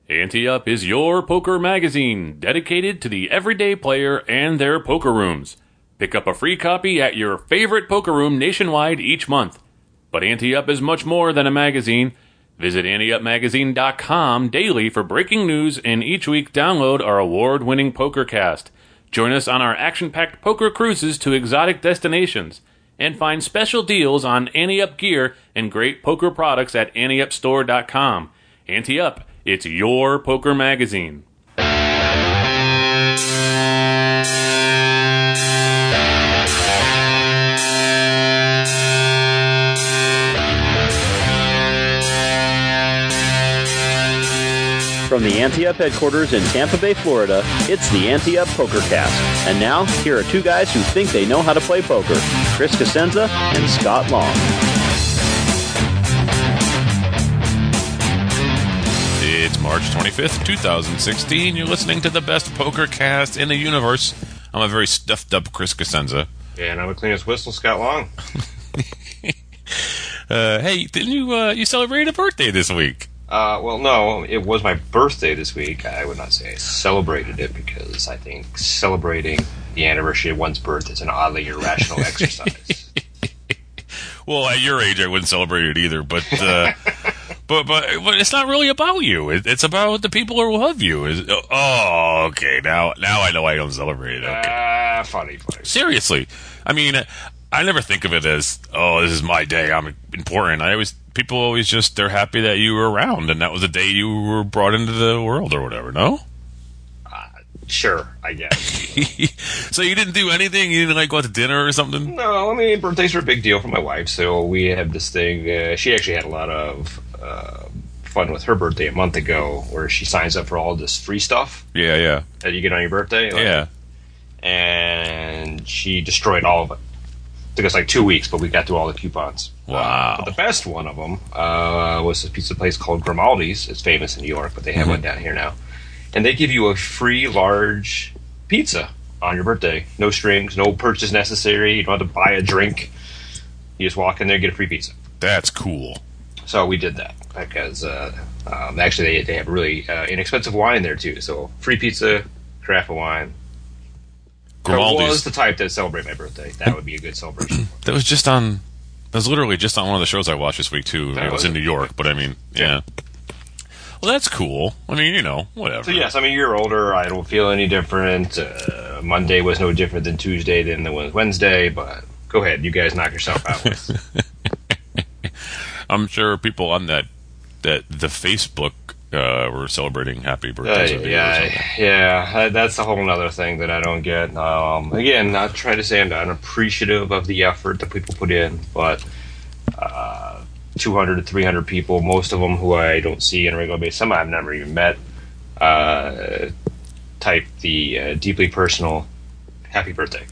Ante Up is your poker magazine dedicated to the everyday player and their poker rooms. Pick up a free copy at your favorite poker room nationwide each month. But Ante Up is much more than a magazine. Visit AnteUpMagazine.com daily for breaking news, and each week download our award-winning PokerCast. Join us on our action-packed poker cruises to exotic destinations, and find special deals on Ante Up gear and great poker products at AnteUpStore.com. Ante Up, it's your poker magazine. From the Ante Up headquarters in Tampa Bay, Florida, it's the Ante Up PokerCast. And now, here are two guys who think they know how to play poker, Chris Cosenza and Scott Long. It's March 25th, 2016. You're listening to the best PokerCast in the universe. I'm a very stuffed up Chris Cosenza. And I'm a clean as whistle, Scott Long. Hey, didn't you celebrate a birthday this week? Well, no, it was my birthday this week. I would not say I celebrated it because I think celebrating the anniversary of one's birth is an oddly irrational exercise. Well, at your age, I wouldn't celebrate it either, but but it's not really about you. It's about the people who love you. Okay, now I know I don't celebrate it. Okay. Funny. Seriously, I mean, I never think of it as, oh, this is my day, I'm important. People always just, they're happy that you were around, and that was the day you were brought into the world or whatever, no? Sure, I guess. So you didn't do anything? You didn't, go out to dinner or something? No, I mean, birthdays are a big deal for my wife, so we have this thing. She actually had a lot of fun with her birthday a month ago, where she signs up for all this free stuff. Yeah. That you get on your birthday. Yeah. And she destroyed all of it. Took us 2 weeks, but we got through all the coupons. Wow. But the best one of them was this pizza place called Grimaldi's. It's famous in New York, but they have one down here now. And they give you a free large pizza on your birthday. No strings, no purchase necessary. You don't have to buy a drink. You just walk in there and get a free pizza. That's cool. So we did that because actually they have really inexpensive wine there too. So free pizza, carafe of wine. Grimaldi's. If I was the type to celebrate my birthday, that would be a good celebration. That was literally just on one of the shows I watched this week too. It was in New York, but I mean, yeah. Well, that's cool. I mean, whatever. So yes, I'm a year older. I don't feel any different. Monday was no different than Tuesday than it was Wednesday, but go ahead. You guys knock yourself out. I'm sure people on the Facebook were celebrating happy birthdays. Yeah. That's a whole other thing that I don't get. Again, not trying to say I'm not appreciative of the effort that people put in, but 200 to 300 people, most of them who I don't see on a regular basis, some I've never even met, type the deeply personal happy birthday.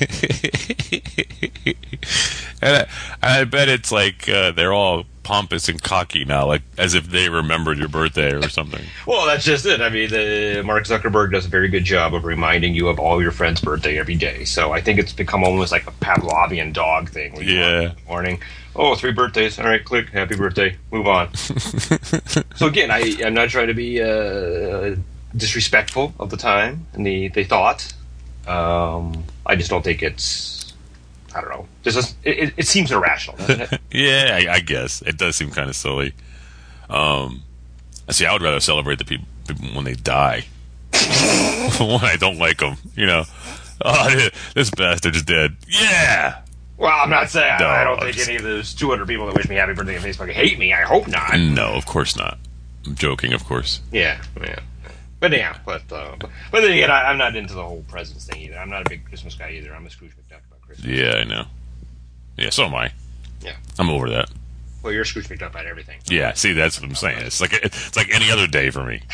And I bet it's they're all pompous and cocky now, as if they remembered your birthday or something. Well, that's just it. I mean, Mark Zuckerberg does a very good job of reminding you of all your friends' birthday every day. So I think it's become almost like a Pavlovian dog thing. When you in the morning. Oh, 3 birthdays. All right, click. Happy birthday. Move on. So again, I'm not trying to be disrespectful of the time and the thought. I just don't think it's. I don't know. It seems irrational, doesn't it? Yeah, I guess it does seem kind of silly. See, I would rather celebrate the people when they die. When I don't like them, Oh, this bastard's dead. Yeah. Well, I'm not saying I don't think any of those 200 people that wish me happy birthday on Facebook hate me. I hope not. No, of course not. I'm joking, of course. Yeah. But then again, I'm not into the whole presents thing either. I'm not a big Christmas guy either. I'm a Scrooge McDuck about Christmas. Yeah, I know. Yeah, so am I. Yeah. I'm over that. Well, you're a Scrooge McDuck about everything. Yeah, see, that's what I'm saying. It's like any other day for me.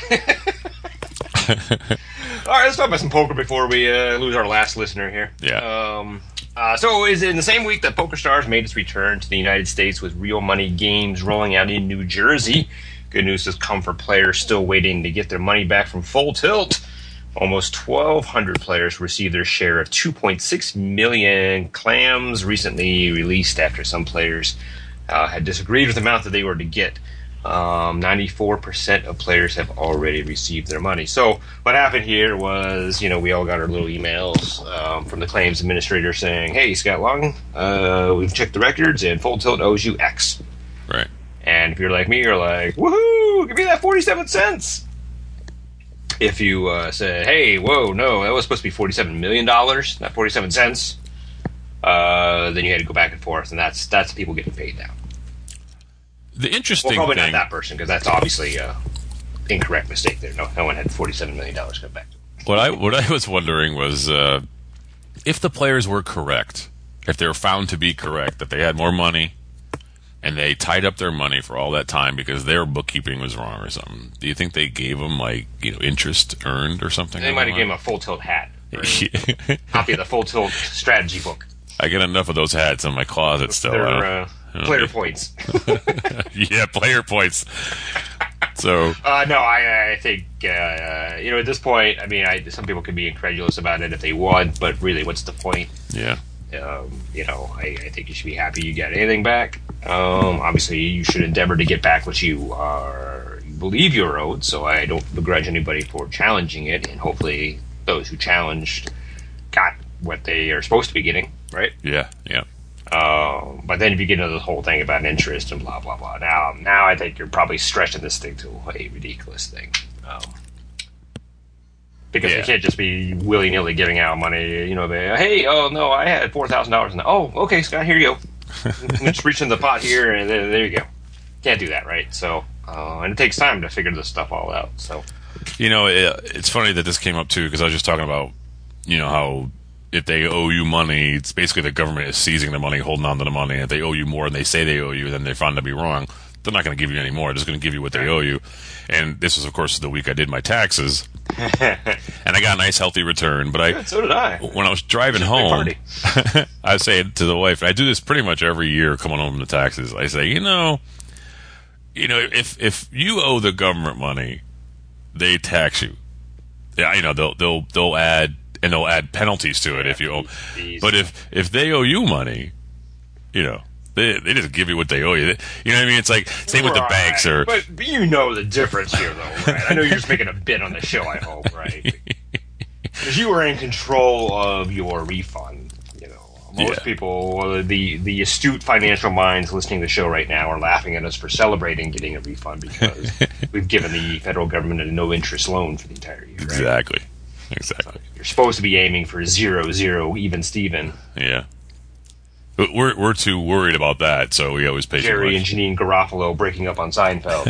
All right, let's talk about some poker before we lose our last listener here. Yeah. So is it in the same week that PokerStars made its return to the United States with real money games rolling out in New Jersey. Good news has come for players still waiting to get their money back from Full Tilt. Almost 1,200 players received their share of 2.6 million clams recently released after some players had disagreed with the amount that they were to get. 94% of players have already received their money. So what happened here was, we all got our little emails from the claims administrator saying, "Hey, Scott Long, we've checked the records, and Full Tilt owes you X." Right. And if you're like me, you're like, "Woohoo! Give me that 47 cents." If you said, "Hey, whoa, no, that was supposed to be $47 million, not 47 cents," then you had to go back and forth, and that's people getting paid now. The interesting Well, probably thing, not that person, because that's obviously an incorrect mistake there. No one had $47 million come back. what I was wondering was if the players were correct, if they were found to be correct, that they had more money and they tied up their money for all that time because their bookkeeping was wrong or something. Do you think they gave them interest earned or something? They might have given him a Full Tilt hat. Or a copy of the Full Tilt strategy book. I get enough of those hats in my closet still. They're player points. Yeah, player points. So no, I think at this point, some people could be incredulous about it if they want, but really, what's the point? Yeah. I think you should be happy you get anything back. Obviously, you should endeavor to get back what you believe you're owed. So I don't begrudge anybody for challenging it, and hopefully, those who challenged got what they are supposed to be getting. Right? Yeah. But then if you get into the whole thing about interest and blah blah blah, now I think you're probably stretching this thing to a ridiculous thing. Because you can't just be willy nilly giving out money. Hey, oh no, I had $4,000, and okay, Scott, here you go. Just reach in the pot here, and there you go. Can't do that, right? So, and it takes time to figure this stuff all out. So, it's funny that this came up too, because I was just talking about, how if they owe you money, it's basically the government is seizing the money, holding on to the money. If they owe you more than they say they owe you, then they find to be wrong. They're not going to give you any more. They're just going to give you what they owe you. And this was, of course, the week I did my taxes, and I got a nice, healthy return. But Good, so did I. When I was driving home, I say to the wife, and I do this pretty much every year coming home from the taxes. I say, if you owe the government money, they tax you. Yeah, they'll add. And they'll add penalties to it if you owe. But if they owe you money, they just give you what they owe you. You know what I mean? It's like same with the banks. But you know the difference here, though, right? I know you're just making a bit on the show, I hope, right? Because you are in control of your refund. Most people, the astute financial minds listening to the show right now are laughing at us for celebrating getting a refund because we've given the federal government a no-interest loan for the entire year, right? Exactly. So you're supposed to be aiming for 0-0 even Steven. Yeah. But we're too worried about that, so we always pay Jerry and Janine Garofalo breaking up on Seinfeld,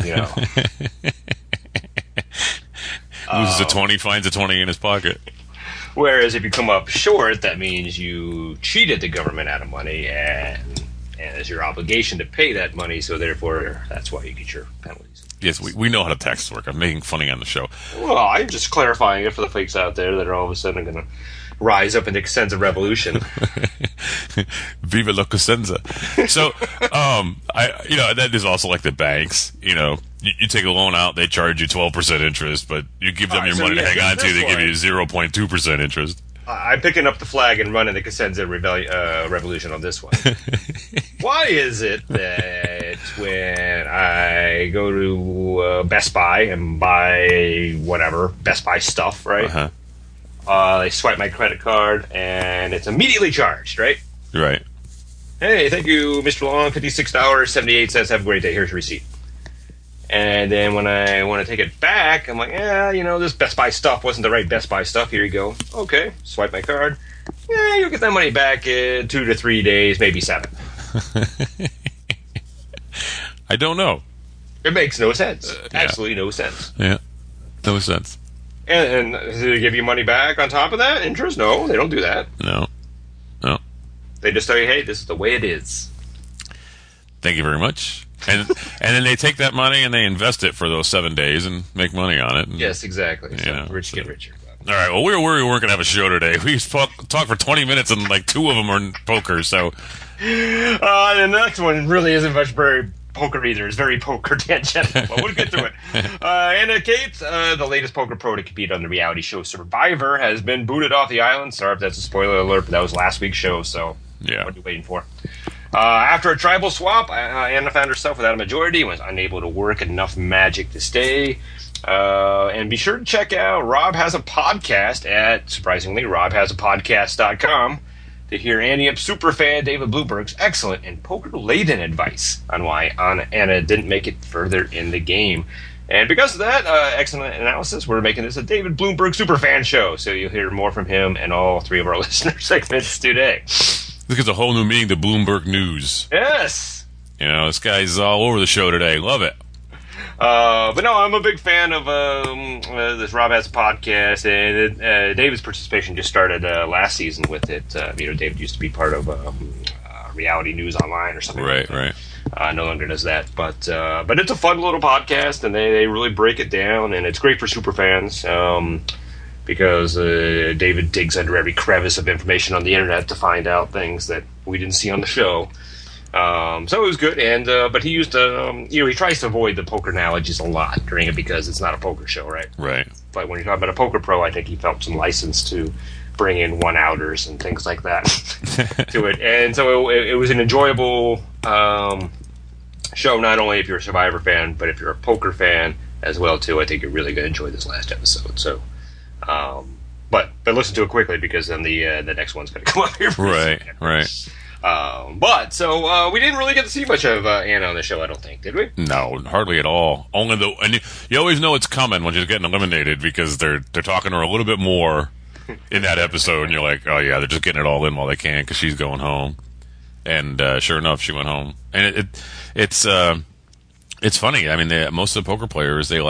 Loses a 20, finds a 20 in his pocket. Whereas if you come up short, that means you cheated the government out of money, and it's your obligation to pay that money, so therefore that's why you get your penalties. Yes, we know how the taxes work. I'm making funny on the show. Well, I'm just clarifying it for the fakes out there that are all of a sudden going to rise up in the Cosenza revolution. Viva la Cosenza. So, that is also like the banks. You take a loan out, they charge you 12% interest, but you give them your money to hang on to, they give you 0.2% interest. I'm picking up the flag and running the Cosenza revolution on this one. Why is it that when I go to Best Buy and buy whatever, Best Buy stuff, right? They swipe my credit card and it's immediately charged, right? Right. Hey, thank you, Mr. Long, $56.78. Have a great day. Here's your receipt. And then when I want to take it back, I'm like, this Best Buy stuff wasn't the right Best Buy stuff. Here you go. Okay, swipe my card. Yeah, you'll get that money back in 2 to 3 days, maybe 7. I don't know. It makes no sense. Absolutely no sense. Yeah, no sense. And do they give you money back on top of that? Interest? No, they don't do that. No. They just tell you, hey, this is the way it is. Thank you very much. And then they take that money and they invest it for those 7 days and make money on it. Yes, exactly. So rich get richer. All right. Well, we weren't going to have a show today. We talked for 20 minutes and like 2 of them are in poker. So, the next one really isn't much very poker either. It's very poker tangential, but we'll get through it. Anna Kate, the latest poker pro to compete on the reality show Survivor, has been booted off the island. Sorry if that's a spoiler alert, but that was last week's show. So, what are you waiting for? After a tribal swap, Anna found herself without a majority and was unable to work enough magic to stay. And be sure to check out Rob Has a Podcast at, surprisingly, robhasapodcast.com to hear Ante Up superfan David Bloomberg's excellent and poker-laden advice on why Anna didn't make it further in the game. And because of that excellent analysis, we're making this a David Bloomberg superfan show, so you'll hear more from him and all three of our listener segments today. This is a whole new meaning to Bloomberg News. Yes! You know, this guy's all over the show today. Love it. But no, I'm a big fan of this Rob Has a Podcast, and David's participation just started last season with it. David used to be part of Reality News Online or something. Right, like that. No longer does that, but it's a fun little podcast, and they really break it down, and it's great for super fans. Because David digs under every crevice of information on the internet to find out things that we didn't see on the show. So it was good, and but he used he tries to avoid the poker analogies a lot during it because it's not a poker show, right? Right. But when you're talking about a poker pro, I think he felt some license to bring in one-outers and things like that to it. And so it was an enjoyable show, not only if you're a Survivor fan, but if you're a poker fan as well, too. I think you're really going to enjoy this last episode, so... But listen to it quickly because then the next one's going to come up here. Right. So we didn't really get to see much of Anna on the show, I don't think, did we? No, hardly at all. Only and you always know it's coming when she's getting eliminated because they're talking to her a little bit more in that episode, and you're like, oh yeah, they're just getting it all in while they can because she's going home. And sure enough, she went home. And it's funny. I mean, most of the poker players they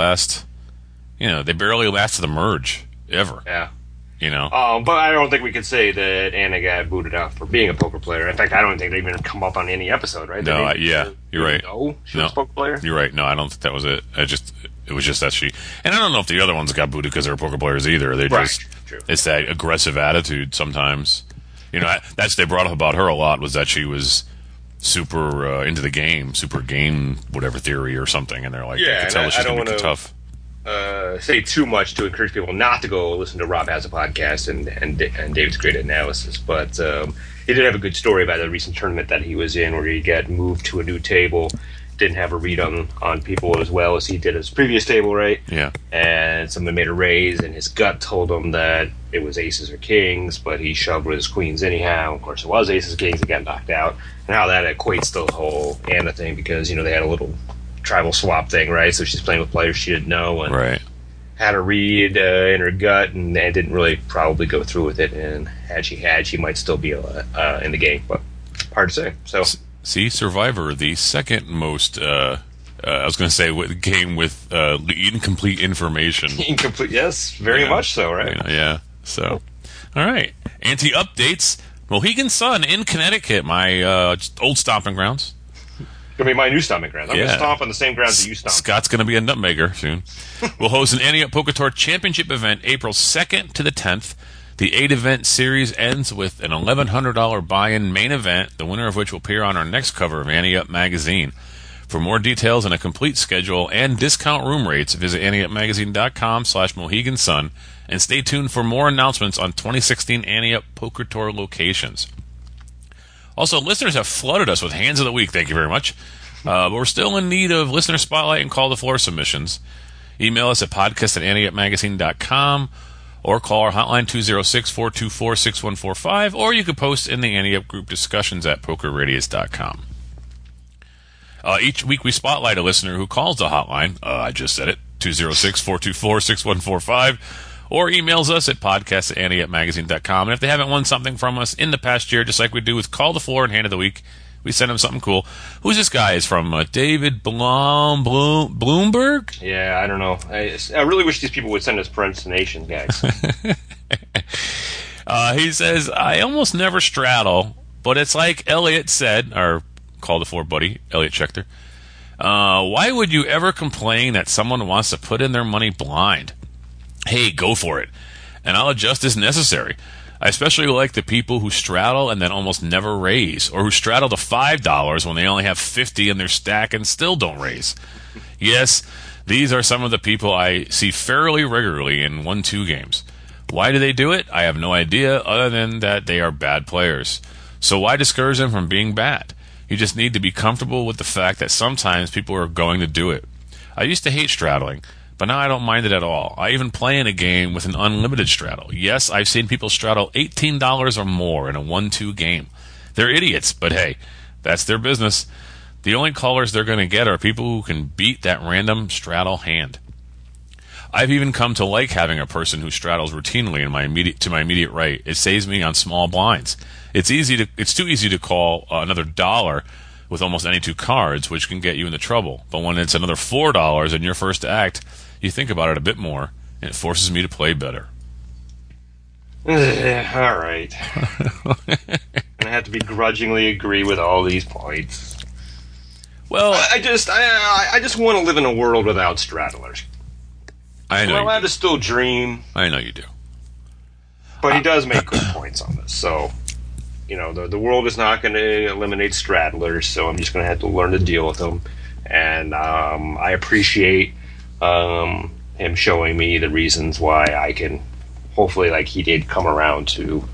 barely last to the merge. Ever. Yeah. But I don't think we could say that Anna got booted out for being a poker player. In fact, I don't think they even come up on any episode, right? No, you're right. No, she was a poker player? You're right. No, I don't think that was it. It was just that she... And I don't know if the other ones got booted because they were poker players either. They just... True. It's that aggressive attitude sometimes. That's they brought up about her a lot was that she was super into the game, super game whatever theory or something. And they're like, I could tell she's going to be tough. Say too much to encourage people not to go listen to Rob Has a Podcast and David's great analysis, but he did have a good story about a recent tournament that he was in where he got moved to a new table, didn't have a read on people as well as he did his previous table, right? Yeah. And someone made a raise, and his gut told him that it was aces or kings, but he shoved with his queens anyhow. Of course, it was aces or kings. He got knocked out, and how that equates to the whole Anna thing because they had a little tribal swap thing, right? So she's playing with players she didn't know and had a read in her gut and didn't really probably go through with it. And had, she might still be in the game, but hard to say. So see, Survivor, the second most, I was going to say, game with incomplete information. Incomplete, yes, very much so, right? Yeah. So, all right, Ante updates. Mohegan Sun in Connecticut, my old stomping grounds. Going to be my new stomping grounds. I'm going to stomp on the same grounds that you stomp. Scott's going to be a nutmegger soon. We'll host an Ante Up Poker Tour Championship event April 2nd to the 10th. The 8-event series ends with an $1,100 buy-in main event, the winner of which will appear on our next cover of Ante Up Magazine. For more details and a complete schedule and discount room rates, visit anteupmagazine.com/MoheganSun and stay tuned for more announcements on 2016 Ante Up Poker Tour locations. Also, listeners have flooded us with Hands of the Week. Thank you very much. But we're still in need of listener spotlight and call to floor submissions. Email us at podcast@anteupmagazine.com or call our hotline 206-424-6145, or you can post in the Ante Up group discussions at pokerradius.com. Each week we spotlight a listener who calls the hotline. I just said it, 206-424-6145. Or emails us at podcast@anteupmagazine.com. And if they haven't won something from us in the past year, just like we do with Call the Floor and Hand of the Week, we send them something cool. Who's this guy? Is from David Bloomberg? Yeah, I don't know. I really wish these people would send us pronunciation guys. He says, I almost never straddle, but it's like Elliot said, our Call the Floor buddy, Elliot Schechter. Why would you ever complain that someone wants to put in their money blind? Hey, go for it. And I'll adjust as necessary. I especially like the people who straddle and then almost never raise, or who straddle to $5 when they only have $50 in their stack and still don't raise. Yes, these are some of the people I see fairly regularly in 1-2 games. Why do they do it? I have no idea, other than that they are bad players. So why discourage them from being bad? You just need to be comfortable with the fact that sometimes people are going to do it. I used to hate straddling, but now I don't mind it at all. I even play in a game with an unlimited straddle. Yes, I've seen people straddle $18 or more in a 1-2 game. They're idiots, but hey, that's their business. The only callers they're going to get are people who can beat that random straddle hand. I've even come to like having a person who straddles routinely to my immediate right. It saves me on small blinds. It's too easy to call another $1 with almost any 2 cards, which can get you into trouble. But when it's another $4 in your first act, you think about it a bit more, and it forces me to play better. All right. I have to begrudgingly agree with all these points. Well, I just want to live in a world without straddlers. I know. I'm allowed to still dream. I know you do. But he does make good points on this. So, the world is not going to eliminate straddlers, so I'm just going to have to learn to deal with them. And I appreciate him showing me the reasons why I can, hopefully, like he did, come around to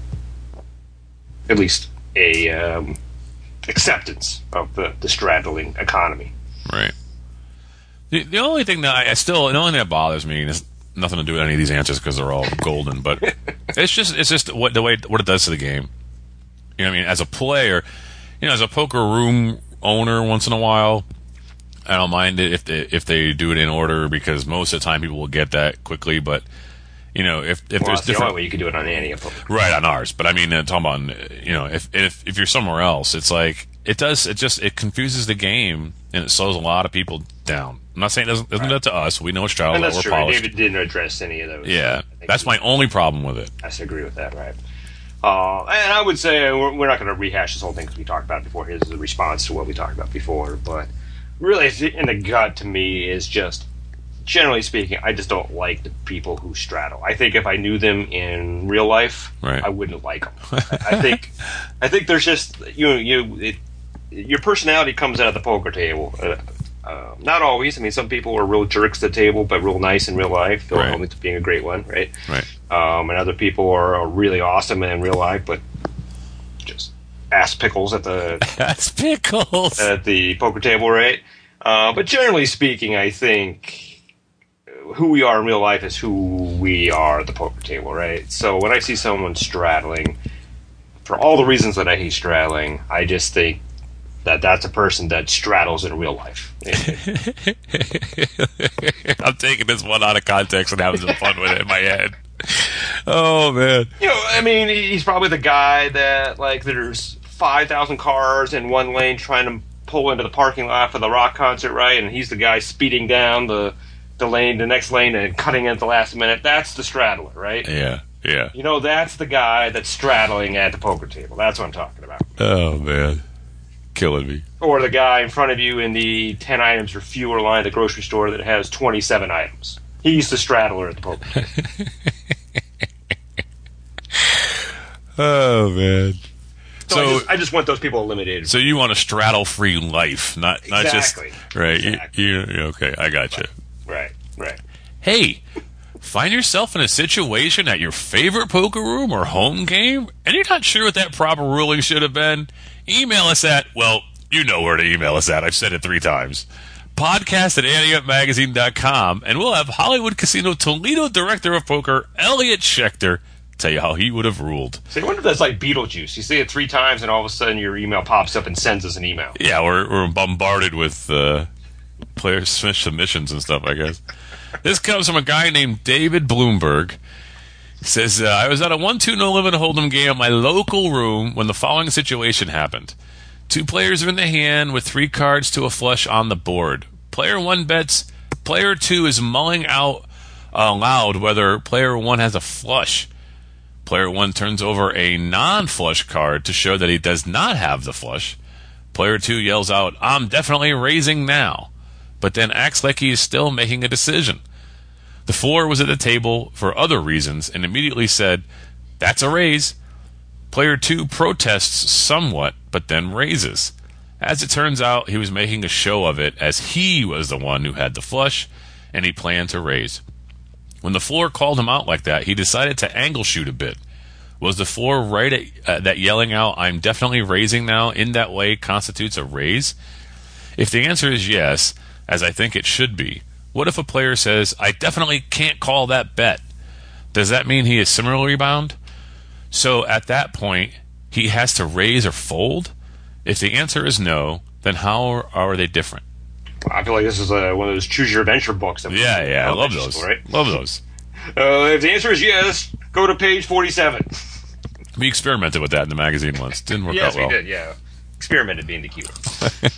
at least a acceptance of the straddling economy. Right. The only thing that the only thing that bothers me, and it's nothing to do with any of these answers because they're all golden, but it's just what it does to the game. You know what I mean? As a player, as a poker room owner, once in a while, I don't mind it if they do it in order, because most of the time people will get that quickly. But if there's that's different, the only way you can do it on any of them, right, on ours. But I mean, talking about if you're somewhere else, it's like it confuses the game and it slows a lot of people down. I'm not saying it doesn't do that to us. We know it's straddle. And that's we're true. polished. David didn't address any of those. Yeah, that's my only problem with it. I agree with that, right? And I would say we're not going to rehash this whole thing because we talked about it before. Here's the response to what we talked about before. But really, in the gut, to me, is just, generally speaking, I just don't like the people who straddle. I think if I knew them in real life, right, I wouldn't like them. I think there's just your personality comes out of the poker table. Not always. I mean, some people are real jerks at the table, but real nice in real life. Phil Hellmuth being a great one, right? Right. And other people are really awesome in real life, but just ass pickles at the at the poker table, right? But generally speaking, I think who we are in real life is who we are at the poker table, right? So when I see someone straddling, for all the reasons that I hate straddling, I just think that's a person that straddles in real life. I'm taking this one out of context and having some fun with it in my head. Oh, man. I mean, he's probably the guy that, like, there's 5,000 cars in one lane trying to pull into the parking lot for the rock concert, right? And he's the guy speeding down the next lane and cutting in at the last minute. That's the straddler, right? Yeah. That's the guy that's straddling at the poker table. That's what I'm talking about. Oh, man. Killing me. Or the guy in front of you in the 10 items or fewer line at the grocery store that has 27 items. He's the straddler at the poker table. Oh, man. So I just want those people eliminated. So you want a straddle-free life, not exactly. just right. Exactly. Okay, I got you. Right. Hey, find yourself in a situation at your favorite poker room or home game, and you're not sure what that proper ruling should have been? Email us at, well, you know where to email us at. I've said it 3 times. podcast@anteupmagazine.com, and we'll have Hollywood Casino Toledo Director of Poker, Elliot Schechter, tell you how he would have ruled. So I wonder if that's like Beetlejuice. You say it 3 times, and all of a sudden your email pops up and sends us an email. Yeah, we're bombarded with player submissions and stuff, I guess. This comes from a guy named David Bloomberg. He says, I was at a 1-2 no-limit hold'em game at my local room when the following situation happened. 2 players are in the hand with 3 cards to a flush on the board. Player 1 bets. Player 2 is mulling out aloud whether player 1 has a flush. Player 1 turns over a non-flush card to show that he does not have the flush. Player 2 yells out, "I'm definitely raising now," but then acts like he is still making a decision. The floor was at the table for other reasons and immediately said, "That's a raise." Player 2 protests somewhat, but then raises. As it turns out, he was making a show of it as he was the one who had the flush, and he planned to raise. When the floor called him out like that, he decided to angle shoot a bit. Was the floor right at that yelling out, "I'm definitely raising now," in that way constitutes a raise? If the answer is yes, as I think it should be, what if a player says, "I definitely can't call that bet"? Does that mean he is similarly bound? So at that point, he has to raise or fold? If the answer is no, then how are they different? I feel like this is one of those choose your adventure books. Yeah, I love those. Right? Love those. If the answer is yes, go to page 47. We experimented with that in the magazine once. Didn't work out Yes, well. we did, yeah. Experimented being the key word.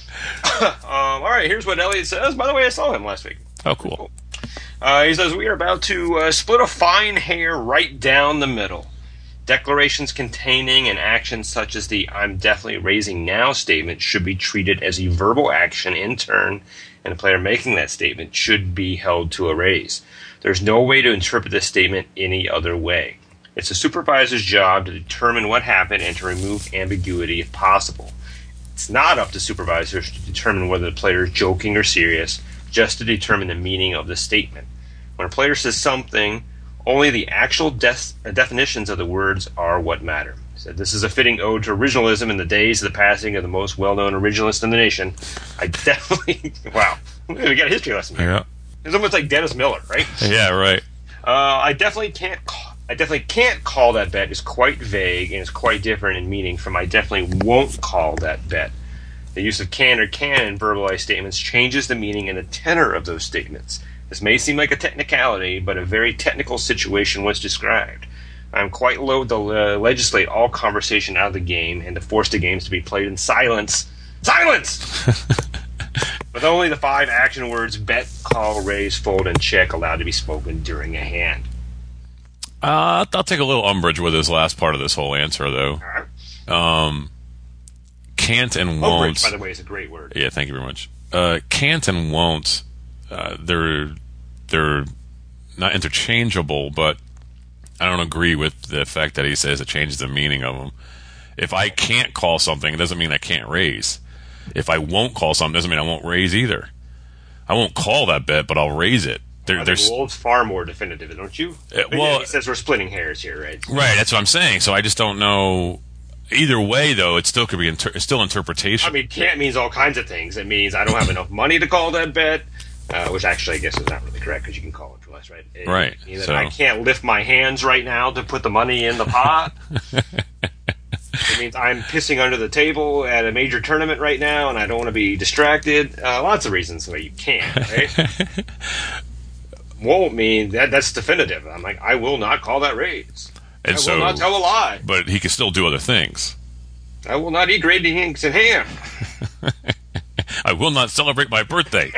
All right, here's what Elliot says. By the way, I saw him last week. Oh, cool. He says, we are about to split a fine hair right down the middle. Declarations containing an action such as the "I'm definitely raising now" statement should be treated as a verbal action in turn, and the player making that statement should be held to a raise. There's no way to interpret this statement any other way. It's the supervisor's job to determine what happened and to remove ambiguity if possible. It's not up to supervisors to determine whether the player is joking or serious, just to determine the meaning of the statement. When a player says something, only the actual definitions of the words are what matter. So this is a fitting ode to originalism in the days of the passing of the most well-known originalist in the nation. I definitely... Wow. We got a history lesson here. Yeah. It's almost like Dennis Miller, right? Yeah, right. I definitely can't call that bet is quite vague and is quite different in meaning from "I definitely won't call that bet." The use of "can" or "can" in verbalized statements changes the meaning and the tenor of those statements. This may seem like a technicality, but a very technical situation was described. I am quite loath to legislate all conversation out of the game and to force the games to be played in silence. Silence! With only the 5 action words bet, call, raise, fold, and check allowed to be spoken during a hand. I'll take a little umbrage with this last part of this whole answer, though. All right. Can't and won't. Umbrage, by the way, is a great word. Yeah, thank you very much. Can't and won't. They're not interchangeable, but I don't agree with the fact that he says it changes the meaning of them. If I can't call something, it doesn't mean I can't raise. If I won't call something, it doesn't mean I won't raise either. I won't call that bet, but I'll raise it. There's Wolf's far more definitive, don't you? Well, he says we're splitting hairs here, right? Right, that's what I'm saying. So I just don't know. Either way, though, it still could be still interpretation. I mean, can't means all kinds of things. It means I don't have enough money to call that bet, which actually I guess is not really correct because you can call it for less, right? Right. So. I can't lift my hands right now to put the money in the pot. It means I'm pissing under the table at a major tournament right now, and I don't want to be distracted. Lots of reasons why you can't, right? Won't mean that's definitive. I'm like, I will not call that raise. And I will not tell a lie. But he can still do other things. I will not eat gravy eggs and ham. I will not celebrate my birthday.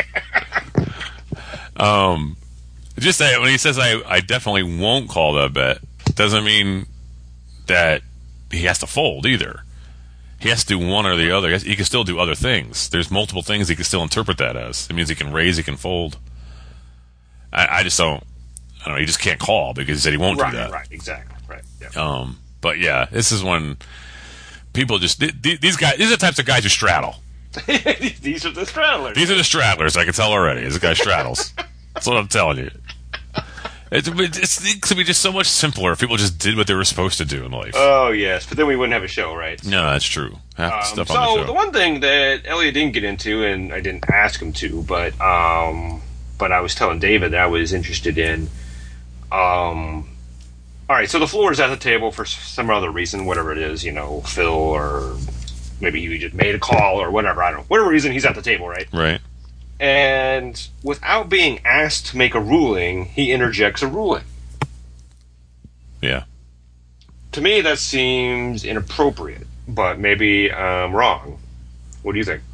Just that when he says I definitely won't call that bet, doesn't mean that he has to fold either. He has to do one or the other. He can still do other things. There's multiple things he can still interpret that as. It means he can raise, he can fold. I just don't. I don't know. He just can't call because he said he won't do that. Right, exactly. Right. Yeah. But yeah, this is when people just these guys. These are the types of guys who straddle. These are the straddlers. These are the straddlers. I can tell already. This guy straddles. That's what I'm telling you. It could be just so much simpler if people just did what they were supposed to do in life. Oh yes, but then we wouldn't have a show, right? No, that's true. Stuff on the so show. The one thing that Elliot didn't get into, and I didn't ask him to, but I was telling David that I was interested in. All right, so the floor is at the table for some other reason, whatever it is, Phil, or maybe he just made a call or whatever. I don't know. Whatever reason, he's at the table, right? Right. And without being asked to make a ruling, he interjects a ruling. Yeah. To me, that seems inappropriate, but maybe I'm wrong. What do you think?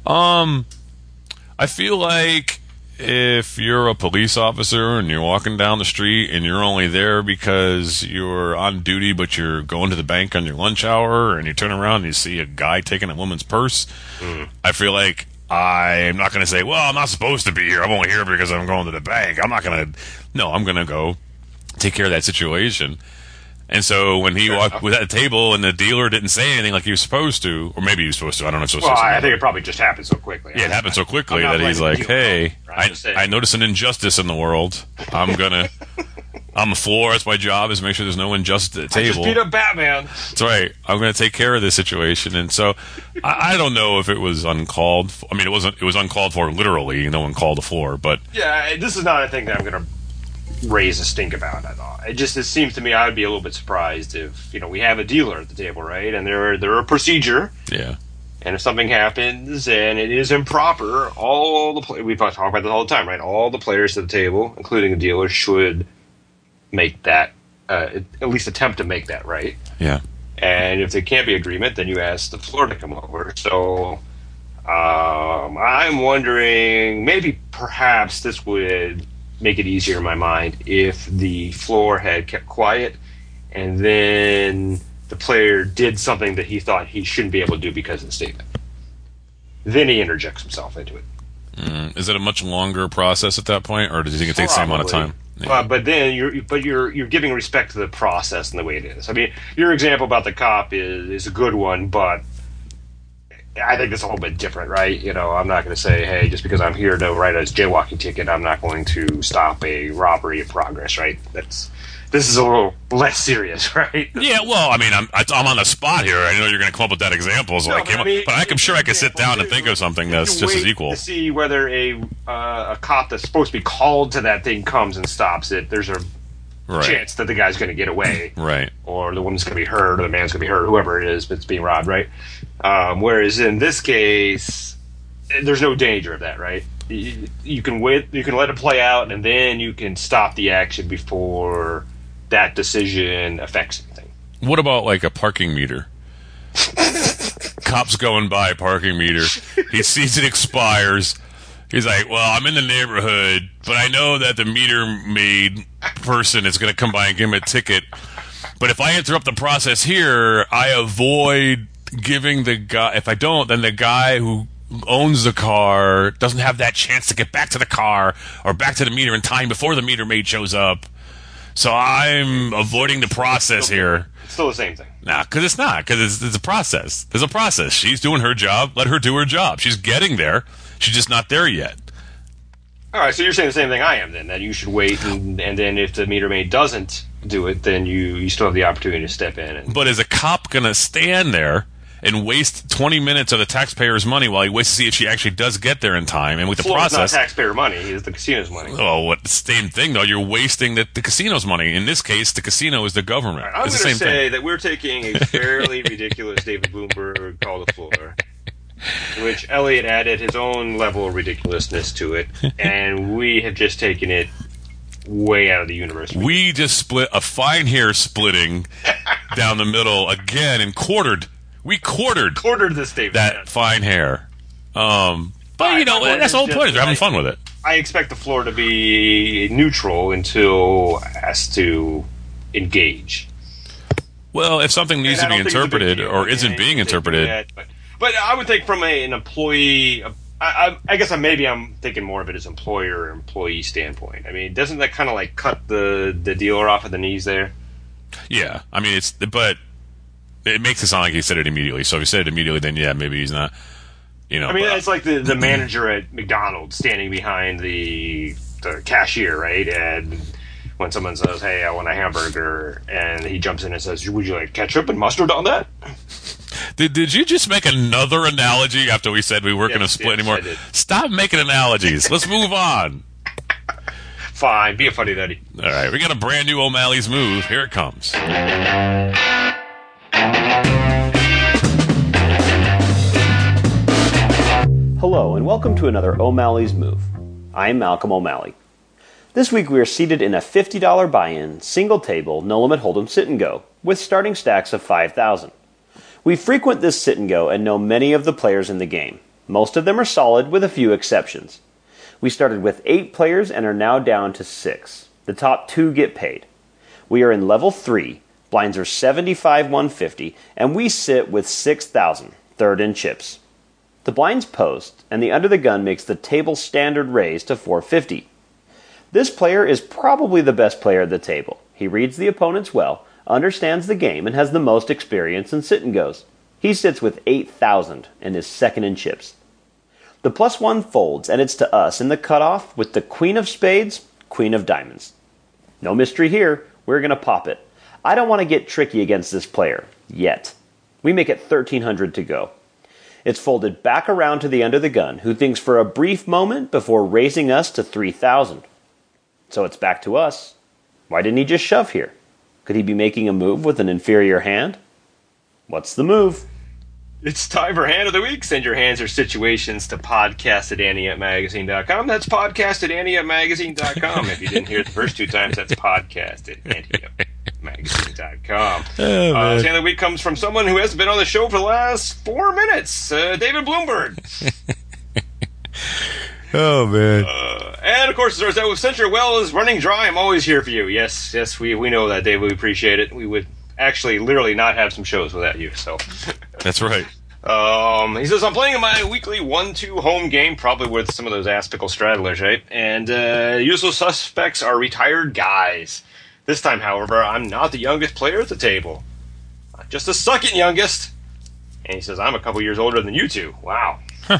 I feel like if you're a police officer and you're walking down the street and you're only there because you're on duty but you're going to the bank on your lunch hour and you turn around and you see a guy taking a woman's purse, I feel like I'm not going to say, well, I'm not supposed to be here. I'm only here because I'm going to the bank. I'm going to go take care of that situation. And so when he walked with that table and the dealer didn't say anything like he was supposed to, or maybe he was supposed to, I don't know if he was supposed to. I think it probably just happened so quickly. Yeah, it happened so quickly that he's like, hey, I notice an injustice in the world. I'm going to on the floor. That's my job, is make sure there's no injustice at the table. I just beat up Batman. That's right. I'm going to take care of this situation. And so I don't know if it was uncalled for. I mean, it was uncalled for literally. No one called the floor. But yeah, this is not a thing that I'm going to raise a stink about at all. It seems to me I would be a little bit surprised if, we have a dealer at the table, right? And they're a procedure. Yeah. And if something happens and it is improper, we talk about this all the time, right? All the players at the table, including the dealer, should make that, at least attempt to make that right. Yeah. And if there can't be agreement, then you ask the floor to come over. So I'm wondering, maybe perhaps this would make it easier in my mind if the floor had kept quiet and then the player did something that he thought he shouldn't be able to do because of the statement. Then he interjects himself into it. Is it a much longer process at that point, or do you think it takes the same amount of time? Yeah. But then you're giving respect to the process and the way it is. I mean, your example about the cop is a good one, but I think it's a little bit different, right? I'm not going to say, hey, just because I'm here to write a jaywalking ticket, I'm not going to stop a robbery in progress, right? This is a little less serious, right? Yeah, well, I mean, I'm on the spot here. I know you're going to come up with that example, so but I'm sure I can sit down and think of something that's just as equal. To see whether a cop that's supposed to be called to that thing comes and stops it, there's a chance that the guy's going to get away, right? Or the woman's going to be hurt, or the man's going to be hurt, whoever it is that's being robbed, right? Whereas in this case, there's no danger of that, right? You can wait, you can let it play out, and then you can stop the action before that decision affects anything. What about like a parking meter? Cop's going by, parking meter. He sees it expires. He's like, well, I'm in the neighborhood, but I know that the meter maid person is going to come by and give him a ticket. But if I interrupt the process here, I avoid giving the guy... If I don't, then the guy who owns the car doesn't have that chance to get back to the car or back to the meter in time before the meter maid shows up. So I'm avoiding the process here. It's still the same thing. Nah, because it's not. Because it's a process. There's a process. She's doing her job. Let her do her job. She's getting there. She's just not there yet. All right, so you're saying the same thing I am then, that you should wait, and then if the meter maid doesn't do it, then you still have the opportunity to step in. But is a cop going to stand there and waste 20 minutes of the taxpayer's money while he waits to see if she actually does get there in time? And with the process, it's not taxpayer money; it's the casino's money. Oh, what same thing though? You're wasting the casino's money. In this case, the casino is the government. Right, I'm going to say that we're taking a fairly ridiculous David Bloomberg call the floor, in which Elliot added his own level of ridiculousness to it, and we have just taken it way out of the universe. We just split a fine hair splitting down the middle again and quartered. We quartered this David that fine hair. But that's the whole point. They're having fun with it. I expect the floor to be neutral until asked to engage. Well, if something needs to be interpreted or isn't being interpreted. But I would think from an employee, I guess I'm thinking more of it as employer-employee standpoint. I mean, doesn't that kind of like cut the dealer off at the knees there? Yeah, I mean, but it makes it sound like he said it immediately. So if he said it immediately, then yeah, maybe he's not. I mean, it's like the manager at McDonald's standing behind the cashier, right? And when someone says, "Hey, I want a hamburger," and he jumps in and says, "Would you like ketchup and mustard on that?" Did you just make another analogy after we said we weren't going to split anymore? Stop making analogies. Let's move on. Fine, be a funny daddy. All right, we got a brand new O'Malley's Move. Here it comes. Hello, and welcome to another O'Malley's Move. I'm Malcolm O'Malley. This week we are seated in a $50 buy-in, single table, no limit hold'em sit and go, with starting stacks of 5,000. We frequent this sit and go and know many of the players in the game. Most of them are solid, with a few exceptions. We started with 8 players and are now down to 6. The top 2 get paid. We are in level 3, blinds are 75-150, and we sit with 6,000, third in chips. The blinds post, and the under the gun makes the table standard raise to 450. This player is probably the best player at the table. He reads the opponents well, understands the game, and has the most experience in sit and goes. He sits with 8,000 and is second in chips. The +1 folds, and it's to us in the cutoff with the Queen of Spades, Queen of Diamonds. No mystery here. We're going to pop it. I don't want to get tricky against this player. Yet. We make it 1,300 to go. It's folded back around to the under the gun, who thinks for a brief moment before raising us to 3,000. So it's back to us. Why didn't he just shove here? Could he be making a move with an inferior hand? What's the move? It's time for Hand of the Week. Send your hands or situations to podcast@antiupmagazine.com. That's podcast@antiupmagazine.com. If you didn't hear it the first two times, that's podcast@antiupmagazine.com. Hand of the Week comes from someone who hasn't been on the show for the last 4 minutes, David Bloomberg. Oh, man. And, of course, it starts out with Since Your Well is running dry, I'm always here for you. Yes, we know that, David. We appreciate it. We would actually literally not have some shows without you, so... That's right. He says, I'm playing in my weekly 1-2 home game, probably with some of those aspical straddlers, right? And usual suspects are retired guys. This time, however, I'm not the youngest player at the table. I'm just the second youngest. And he says, I'm a couple years older than you two. Wow. Huh.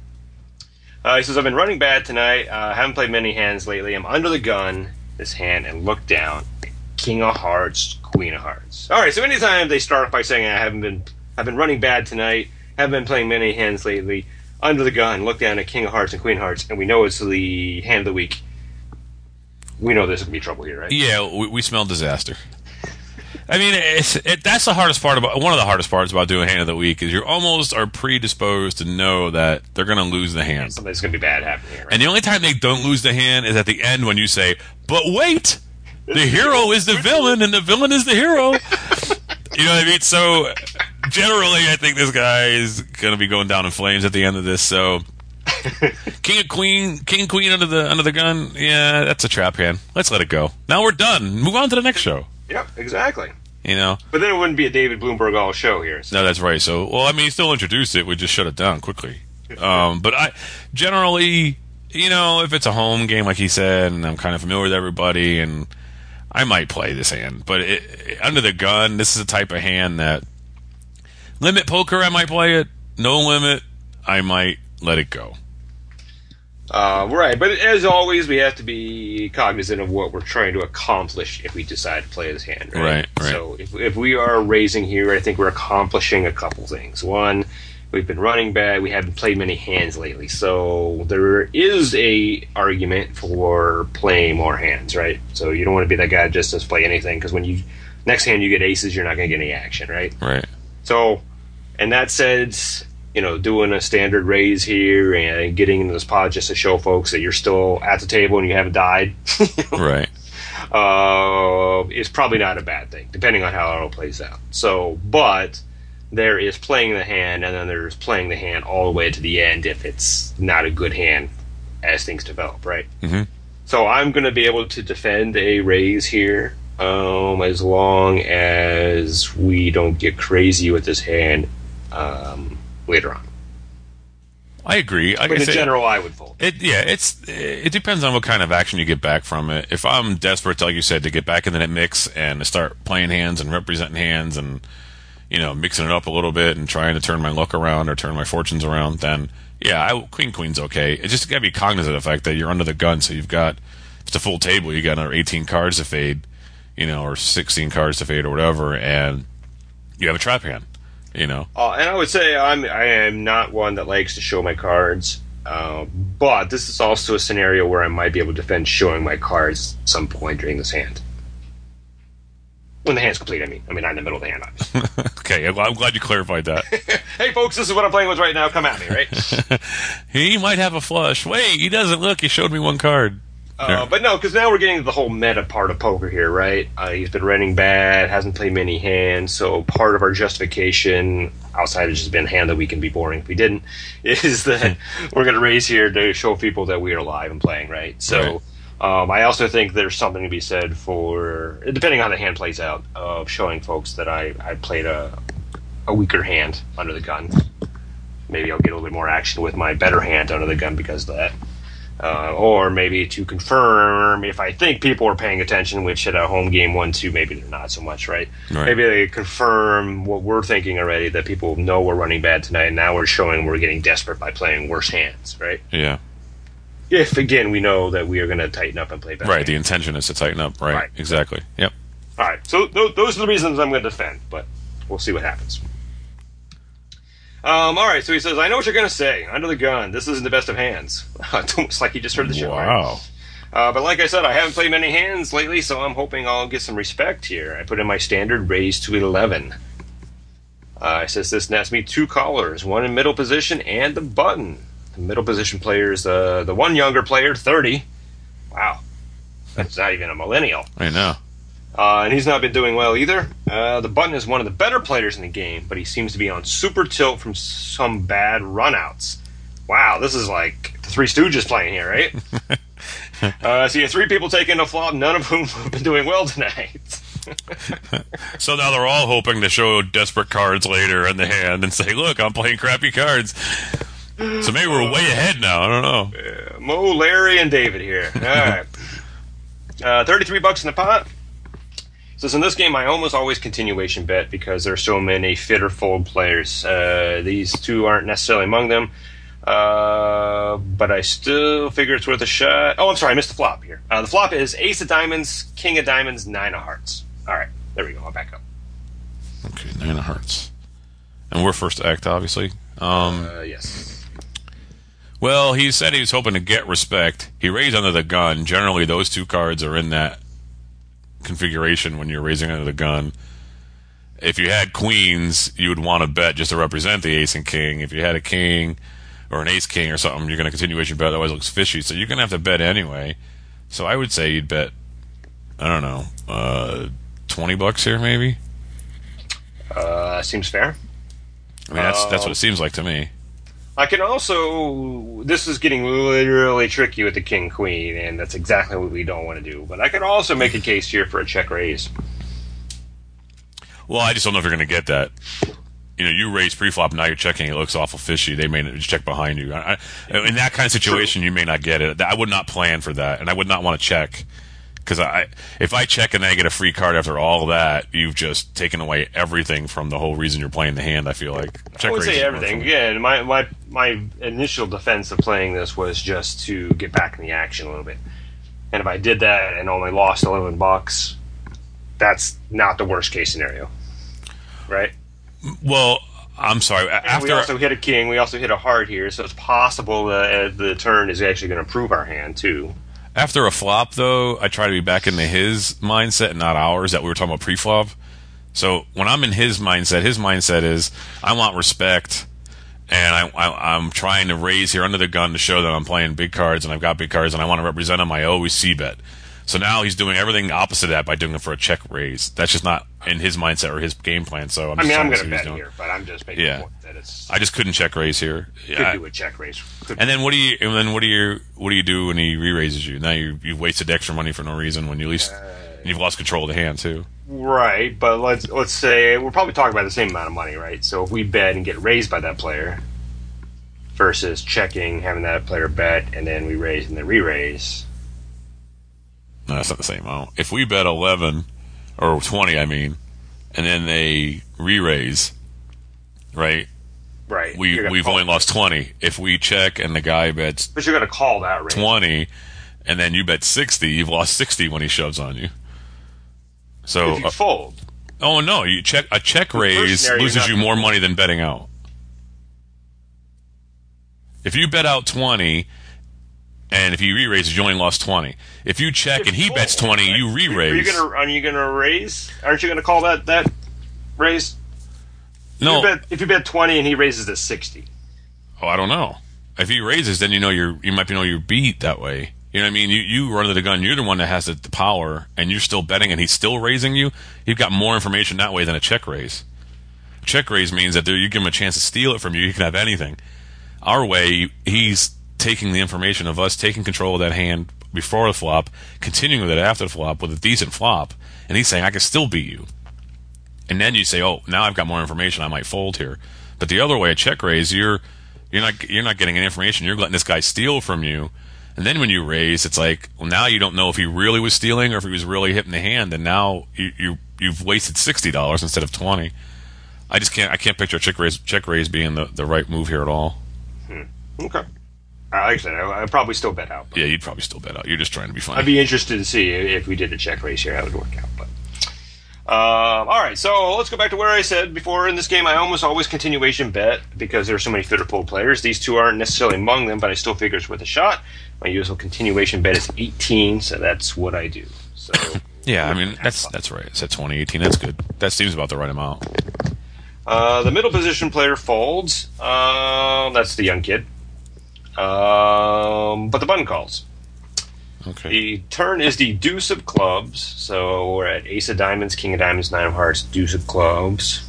He says, I've been running bad tonight. Haven't played many hands lately. I'm under the gun, this hand, and look down. King of Hearts, Queen of Hearts. All right, so anytime they start off by saying, I've been running bad tonight, haven't been playing many hands lately, under the gun, look down at King of Hearts and Queen of Hearts, and we know it's the hand of the week. We know there's going to be trouble here, right? Yeah, we smell disaster. I mean, that's the hardest part one of the hardest parts about doing Hand of the Week is you almost are predisposed to know that they're going to lose the hand. Something's going to be bad happening here, right? And the only time they don't lose the hand is at the end when you say, but wait, the hero is the villain and the villain is the hero. You know what I mean? So generally, I think this guy is going to be going down in flames at the end of this. So King and Queen under the gun. Yeah, that's a trap hand. Let's let it go. Now we're done. Move on to the next show. Yep, exactly. You know, but then it wouldn't be a David Bloomberg all show here. So. No, that's right. So, well, I mean, he still introduced it. We just shut it down quickly. But I generally, you know, if it's a home game, like he said, and I'm kind of familiar with everybody, and I might play this hand. But under the gun, this is a type of hand that limit poker, I might play it. No limit, I might let it go. Right, but as always, we have to be cognizant of what we're trying to accomplish if we decide to play this hand. Right. So if we are raising here, I think we're accomplishing a couple things. One, we've been running bad. We haven't played many hands lately, so there is a argument for playing more hands, right? So you don't want to be that guy that just doesn't play anything, because when you next hand you get aces, you're not going to get any action, right? Right. So, and that said, you know, doing a standard raise here and getting into this pod just to show folks that you're still at the table and you haven't died, right, is probably not a bad thing, depending on how it all plays out. So, but there is playing the hand, and then there's playing the hand all the way to the end if it's not a good hand as things develop, right? Mm-hmm. So I'm going to be able to defend a raise here as long as we don't get crazy with this hand later on. I agree. But in general, I would fold. It depends on what kind of action you get back from it. If I'm desperate, like you said, to get back into that mix and to start playing hands and representing hands and, you know, mixing it up a little bit and trying to turn my luck around or turn my fortunes around, then queen's okay. It's just got to be cognizant of the fact that you're under the gun, so you've got, it's a full table, you got another 18 cards to fade, you know, or 16 cards to fade or whatever, and you have a trap hand. You know, and I would say I am not one that likes to show my cards, but this is also a scenario where I might be able to defend showing my cards at some point during this hand. When the hand's complete, I mean not in the middle of the hand, obviously. Okay, well, I'm glad you clarified that. Hey, folks, this is what I'm playing with right now. Come at me, right? He might have a flush. Wait, he doesn't. Look, he showed me one card. But no, because now we're getting to the whole meta part of poker here, right? He's been running bad, hasn't played many hands, so part of our justification, outside of just being a hand that we can be boring if we didn't, is that we're going to raise here to show people that we are alive and playing, right? So I also think there's something to be said for, depending on how the hand plays out, of showing folks that I played a weaker hand under the gun. Maybe I'll get a little bit more action with my better hand under the gun because of that. Or maybe to confirm if I think people are paying attention, which at a home game 1-2, maybe they're not so much, right? Maybe they confirm what we're thinking already, that people know we're running bad tonight, and now we're showing we're getting desperate by playing worse hands, right? Yeah. If, again, we know that we are going to tighten up and play better. Right, the intention is to tighten up. Right. Exactly. Yep. All right, so those are the reasons I'm going to defend, but we'll see what happens. All right, so he says, I know what you're going to say. Under the gun, this isn't the best of hands. It's almost like he just heard the show. Wow. Right? But like I said, I haven't played many hands lately, so I'm hoping I'll get some respect here. I put in my standard raise to 11. It says this nets me 2 callers, one in middle position and the button. The middle position player is the one younger player, 30. Wow. That's not even a millennial. I know. And he's not been doing well either. The button is one of the better players in the game, but he seems to be on super tilt from some bad runouts. Wow, this is like the Three Stooges playing here, right? So you have 3 people taking a flop, none of whom have been doing well tonight. So now they're all hoping to show desperate cards later in the hand and say, look, I'm playing crappy cards. So maybe we're way ahead now. I don't know. Mo, Larry, and David here. All right. $33 in the pot. So in this game, I almost always continuation bet because there are so many fit or fold players. These 2 aren't necessarily among them. But I still figure it's worth a shot. Oh, I'm sorry, I missed the flop here. The flop is Ace of Diamonds, King of Diamonds, 9 of Hearts. All right, there we go. I'll back up. Okay, 9 of Hearts. And we're first to act, obviously. Yes. Well, he said he was hoping to get respect. He raised under the gun. Generally, those 2 cards are in that configuration when you're raising under the gun. If you had queens, you would want to bet just to represent the ace and king. If you had a king or an ace king or something, you're going to continuation bet. Otherwise, it looks fishy. So you're going to have to bet anyway. So I would say you'd bet, I don't know, $20 here maybe. Seems fair. I mean, that's what it seems like to me. I can also, this is getting really tricky with the king queen, and that's exactly what we don't want to do. But I can also make a case here for a check raise. Well, I just don't know if you're going to get that. You know, you raise pre-flop, now you're checking, it looks awful fishy. They may just check behind you. In that kind of situation, you may not get it. I would not plan for that, and I would not want to check. Because if I check and then I get a free card after all that, you've just taken away everything from the whole reason you're playing the hand, I feel like. I would say everything. Again, my initial defense of playing this was just to get back in the action a little bit. And if I did that and only lost $11, that's not the worst case scenario. Right? Well, I'm sorry. We also hit a king. We also hit a heart here, so it's possible that the turn is actually going to improve our hand, too. After a flop, though, I try to be back into his mindset and not ours that we were talking about pre-flop. So when I'm in his mindset is I want respect, and I'm trying to raise here under the gun to show that I'm playing big cards and I've got big cards and I want to represent him. I always c-bet. So now he's doing everything opposite of that by doing it for a check raise. That's just not in his mindset or his game plan. So I'm going to bet here, but I'm just making the point that it's. I just couldn't check raise here. Could do a check raise. And then what do you do when he re-raises you? Now you've wasted extra money for no reason when you've lost control of the hand too. Right, but let's say we're probably talking about the same amount of money, right? So if we bet and get raised by that player versus checking, having that player bet, and then we raise and then re-raise. No, that's not the same amount. If we bet 11 or 20, I mean, and then they re-raise, right? Right. We've only lost 20. If we check and the guy bets, but you're going to call that raise 20, and then you bet 60, you've lost 60 when he shoves on you. So if you fold. Oh no, a check raise loses you more money than betting out. If you bet out 20. And if he re-raises, you only lost 20. If you check and he bets 20, right? You re-raise. Are you going to raise? Aren't you going to call that raise? No. If you bet 20 and he raises to 60. Oh, I don't know. If he raises, then you might know you're beat that way. You know what I mean? You run to the gun. You're the one that has the power, and you're still betting, and he's still raising you. You've got more information that way than a check raise. A check raise means that you give him a chance to steal it from you. You can have anything. Our way, he's taking the information of us taking control of that hand before the flop, continuing with it after the flop with a decent flop, and he's saying, I can still beat you. And then you say, oh, now I've got more information, I might fold here. But the other way, a check raise, you're not getting any information, you're letting this guy steal from you, and then when you raise, it's like, well, now you don't know if he really was stealing or if he was really hitting the hand, and now you've wasted $60 instead of 20. I can't picture a check raise being the right move here at all. Okay. Like I said, I'd probably still bet out. Yeah, you'd probably still bet out. You're just trying to be funny. I'd be interested to see if we did a check raise here, how it would work out. But all right, so let's go back to where I said before in this game, I almost always continuation bet because there are so many fitter pull players. These two aren't necessarily among them, but I still figure it's worth a shot. My usual continuation bet is 18, so that's what I do. So yeah, I mean that's right. It's at 2018. That's good. That seems about the right amount. The middle position player folds. That's the young kid. But the button calls. Okay. The turn is the deuce of clubs, so we're at ace of diamonds, king of diamonds, nine of hearts, deuce of clubs.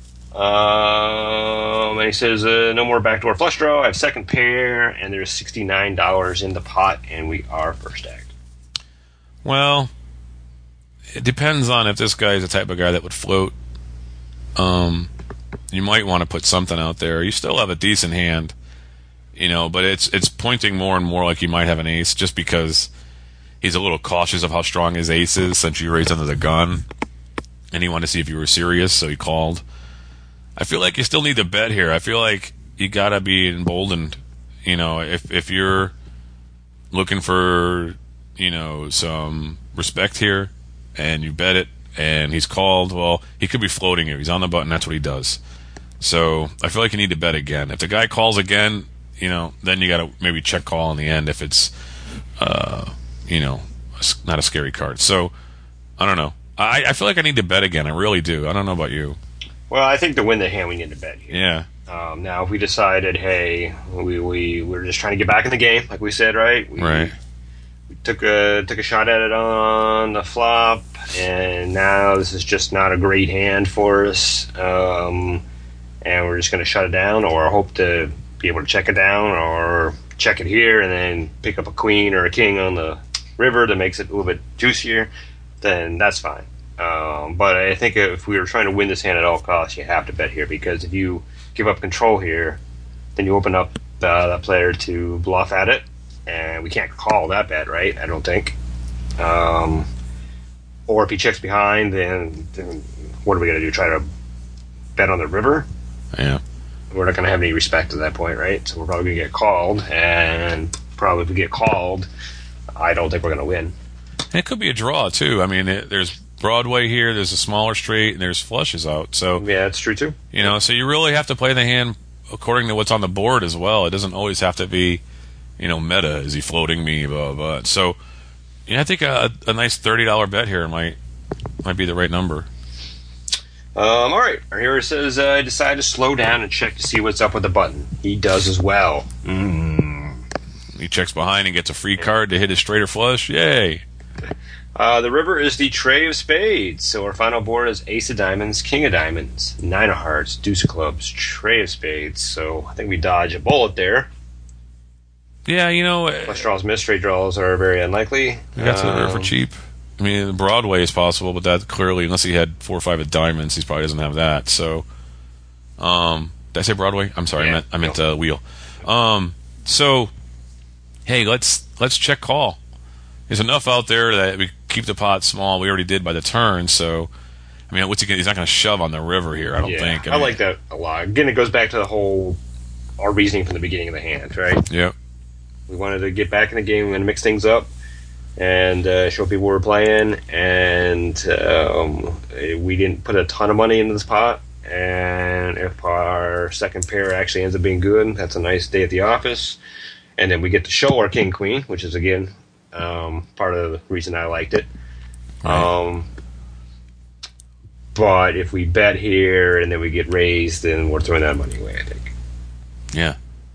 And he says, no more backdoor flush draw. I have second pair, and there's $69 in the pot, and we are first act. Well, it depends on if this guy is the type of guy that would float. You might want to put something out there. You still have a decent hand, but it's pointing more and more like you might have an ace just because he's a little cautious of how strong his ace is since you raised under the gun, and he wanted to see if you were serious, so he called. I feel like you still need to bet here. I feel like you gotta be emboldened. If you're looking for some respect here, and you bet it, and he's called, well, he could be floating you. He's on the button. That's what he does. So I feel like you need to bet again. If the guy calls again, then you got to maybe check call in the end if it's, not a scary card. So I don't know. I feel like I need to bet again. I really do. I don't know about you. Well, I think to win the hand, we need to bet here. Yeah. Now, if we decided, hey, we're just trying to get back in the game, like we said, right? Right. We took a shot at it on the flop, and now this is just not a great hand for us, and we're just going to shut it down, or hope to be able to check it down, or check it here and then pick up a queen or a king on the river that makes it a little bit juicier, then that's fine. But I think if we were trying to win this hand at all costs, you have to bet here, because if you give up control here, then you open up the player to bluff at it, and we can't call that bet, right? I don't think. Or if he checks behind, then what are we going to do? Try to bet on the river? Yeah. We're not going to have any respect at that point, right? So we're probably going to get called, and probably if we get called, I don't think we're going to win. And it could be a draw, too. I mean, there's Broadway here, there's a smaller straight, and there's flushes out. So yeah, that's true, too. So you really have to play the hand according to what's on the board as well. It doesn't always have to be, meta. Is he floating me? Blah, blah. So I think a nice $30 bet here might be the right number. All right. Our hero says, I decided to slow down and check to see what's up with the button. He does as well. He checks behind and gets a free card to hit his straight or flush. Yay. The river is the tray of spades. So our final board is ace of diamonds, king of diamonds, nine of hearts, deuce of clubs, tray of spades. So I think we dodge a bullet there. Yeah, flush draws, miss, straight draws are very unlikely. We got to the river for cheap. I mean, Broadway is possible, but that clearly, unless he had 4 or 5 of diamonds, he probably doesn't have that. So, did I say Broadway? I'm sorry, yeah, I meant wheel. So, hey, let's check call. There's enough out there that we keep the pot small. We already did by the turn, so I mean, what's he gonna? He's not going to shove on the river here. I don't think. I like that a lot. Again, it goes back to our reasoning from the beginning of the hand, right? Yep. We wanted to get back in the game. We wanted to mix things up and show people we're playing. And we didn't put a ton of money into this pot. And if our second pair actually ends up being good, that's a nice day at the office. And then we get to show our king queen, which is again part of the reason I liked it. Right. But if we bet here and then we get raised, then we're throwing that money away, I think. Yeah.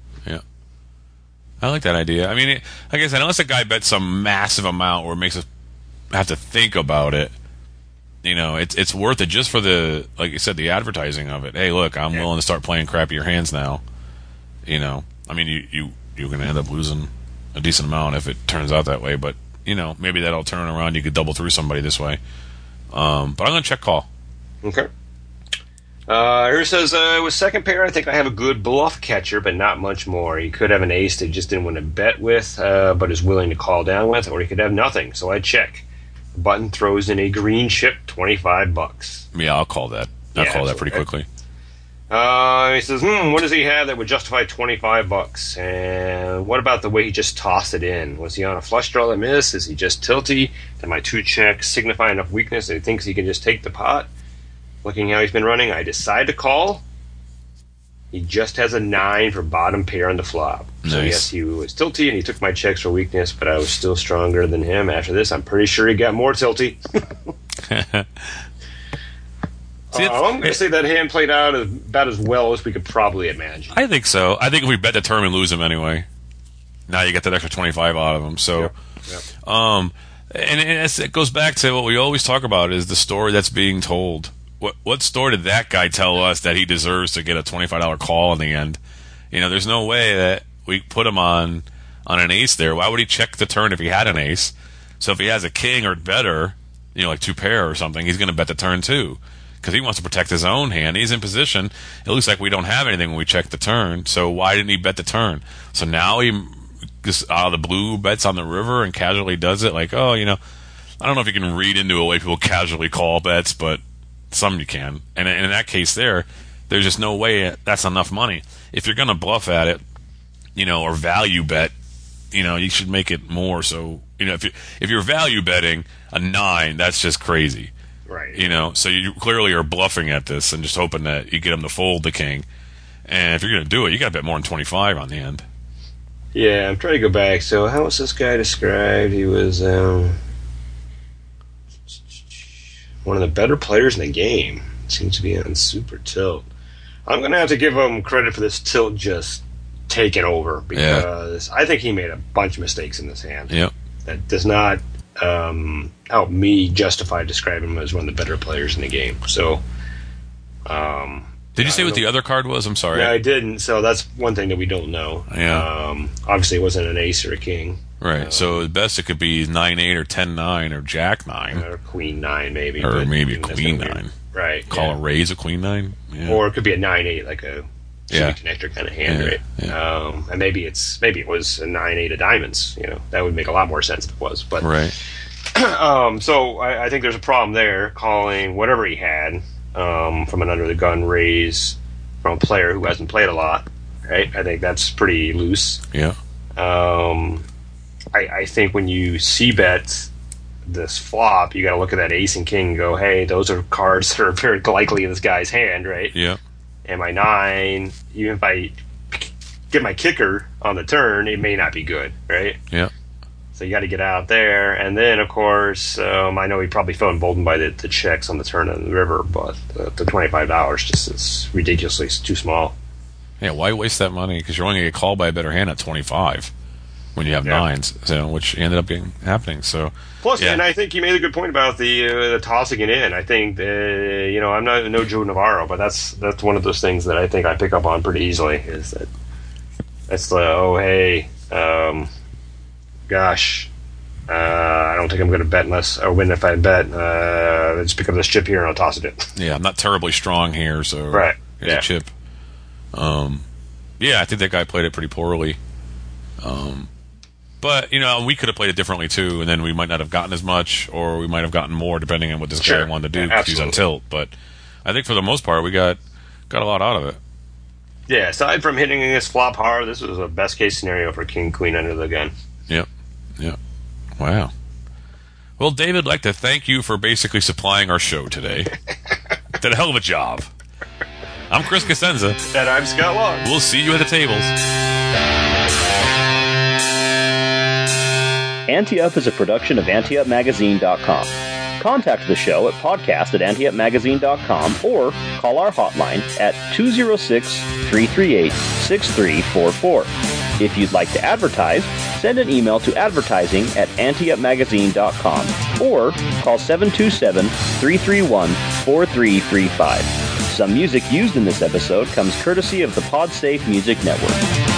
I like that idea. I mean, like I said, unless a guy bets some massive amount where it makes us have to think about it, it's worth it just for the, like you said, the advertising of it. Hey, look, I'm willing to start playing crappier hands now. I mean, you're going to end up losing a decent amount if it turns out that way, but, maybe that'll turn around. You could double through somebody this way. But I'm going to check call. Okay. Here says, with second pair, I think I have a good bluff catcher, but not much more. He could have an ace that just didn't want to bet with, but is willing to call down with, or he could have nothing, so I check. The button throws in a green chip, $25. Yeah, I'll call that. I'll call that pretty quickly. He says, what does he have that would justify $25? And what about the way he just tossed it in? Was he on a flush draw that missed? Is he just tilty? Did my 2 checks signify enough weakness that he thinks he can just take the pot? Looking how he's been running, I decide to call. He just has a 9 for bottom pair on the flop. So Nice. yes, he was tilty, and he took my checks for weakness, but I was still stronger than him. After this, I'm pretty sure he got more tilty. See, I'm going to say that hand played out about as well as we could probably imagine. I think so. I think if we bet the turn, we lose him anyway. Now you get that extra 25 out of him. So, Yep. and it goes back to what we always talk about is the story that's being told. What story did that guy tell us that he deserves to get a $25 call in the end? There's no way that we put him on an ace there. Why would he check the turn if he had an ace? So if he has a king or better, like 2 pair or something, he's going to bet the turn too. Because he wants to protect his own hand. He's in position. It looks like we don't have anything when we check the turn. So why didn't he bet the turn? So now he just out of the blue bets on the river and casually does it. Like, I don't know if you can read into a way people casually call bets, but some you can. And in that case there's just no way that's enough money. If you're going to bluff at it, or value bet, you should make it more. So, if you're value betting a 9, that's just crazy. Right. So you clearly are bluffing at this and just hoping that you get him to fold the king. And if you're going to do it, you got to bet more than 25 on the end. Yeah, I'm trying to go back. So how was this guy described? He was one of the better players in the game. Seems to be on super tilt. I'm going to have to give him credit for this tilt just taking over because I think he made a bunch of mistakes in this hand. Yep. That does not help me justify describing him as one of the better players in the game. So, did you say what the other card was? I'm sorry. No, I didn't. So that's one thing that we don't know. Yeah. Obviously, it wasn't an ace or a king. Right. So at best it could be 9-8 or 10-9 or Jack-9. Or Queen 9, maybe. Or but maybe a that's Queen not 9. weird. Right. Call yeah. a raise a Queen 9. Yeah. Or it could be a 9-8, like a Yeah. connector kind of hand, Yeah, right? yeah. And maybe it was a 9-8 of diamonds. That would make a lot more sense if it was. But Right. so I think there's a problem there calling whatever he had from an under the gun raise from a player who hasn't played a lot. Right. I think that's pretty loose. Yeah. I think when you c-bet this flop, you got to look at that ace and king and go, hey, those are cards that are very likely in this guy's hand, right? Yeah. And my 9, even if I get my kicker on the turn, it may not be good, right? Yeah. So you got to get out there. And then, of course, I know he probably felt emboldened by the checks on the turn on the river, but the $25 just is ridiculously too small. Yeah, why waste that money? Because you're only going to get called by a better hand at 25 when you have 9s, which ended up happening. So Plus, yeah. and I think you made a good point about the tossing it in. I think, I'm not no Joe Navarro, but that's one of those things that I think I pick up on pretty easily. Is that that's gosh, I don't think I'm going to bet win if I bet. Let's pick up this chip here and I'll toss it in. yeah, I'm not terribly strong here, so Right. here's a chip. Yeah, I think that guy played it pretty poorly. But, we could have played it differently too, and then we might not have gotten as much, or we might have gotten more, depending on what this guy wanted to do, because he's on tilt. But I think for the most part, we got a lot out of it. Yeah, aside from hitting this flop hard, this was a best case scenario for King Queen under the gun. Yep. Wow. Well, David, I'd like to thank you for basically supplying our show today. Did a hell of a job. I'm Chris Cosenza. And I'm Scott Long. We'll see you at the tables. Ante Up is a production of AnteUpMagazine.com. Contact the show at podcast@AnteUpMagazine.com or call our hotline at 206-338-6344. If you'd like to advertise, send an email to advertising@AnteUpMagazine.com or call 727-331-4335. Some music used in this episode comes courtesy of the PodSafe Music Network.